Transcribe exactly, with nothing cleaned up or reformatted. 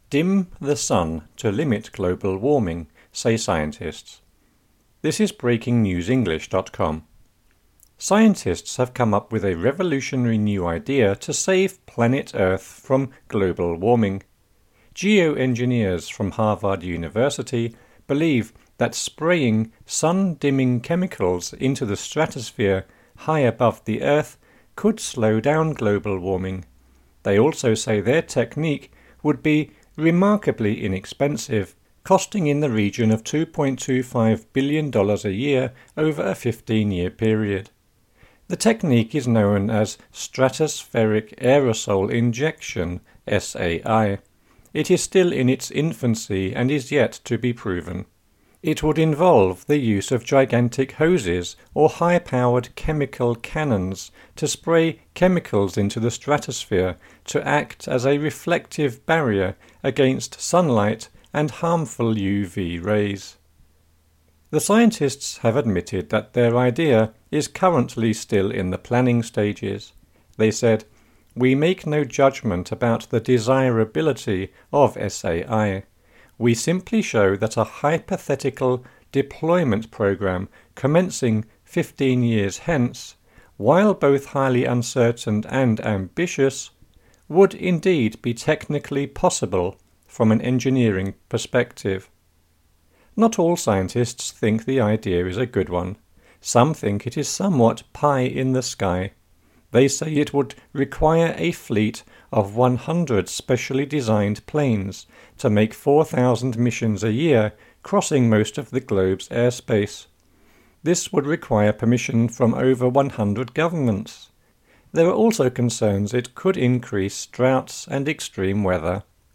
Dim the sun to limit global warming, say scientists. This is breaking news english dot com. Scientists have come up with a revolutionary new idea to save planet Earth from global warming. Geoengineers from Harvard University believe that spraying sun-dimming chemicals into the stratosphere high above the Earth could slow down global warming. They also say their technique would be remarkably inexpensive, costing in the region of two point two five billion dollars a year over a fifteen-year period. The technique is known as stratospheric aerosol injection, S A I. It is still in its infancy and is yet to be proven. It would involve the use of gigantic hoses or high-powered chemical cannons to spray chemicals into the stratosphere to act as a reflective barrier against sunlight and harmful U V rays. The scientists have admitted that their idea is currently still in the planning stages. They said, "We make no judgment about the desirability of S A I. We simply show that a hypothetical deployment program commencing fifteen years hence, while both highly uncertain and ambitious, would indeed be technically possible from an engineering perspective." Not all scientists think the idea is a good one. Some think it is somewhat pie in the sky. They say it would require a fleet of one hundred specially designed planes to make four thousand missions a year crossing most of the globe's airspace. This would require permission from over one hundred governments. There are also concerns it could increase droughts and extreme weather.